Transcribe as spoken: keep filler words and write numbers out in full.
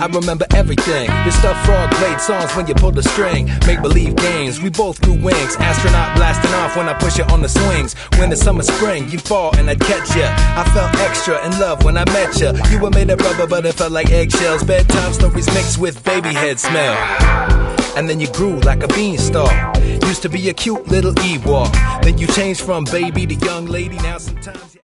remember everything. Your stuff frog played songs when you pulled the string. Make believe games, we both grew wings. Astronaut blasting off when I push you on the swings. Winter, summer, spring, you fall and I'd catch ya. I felt extra in love when I met ya. You were made of rubber but it felt like eggshells. Bedtime stories mixed with baby head smell. And then you grew like a beanstalk. Used to be a cute little Ewok. Then you changed from baby to young lady. Now sometimes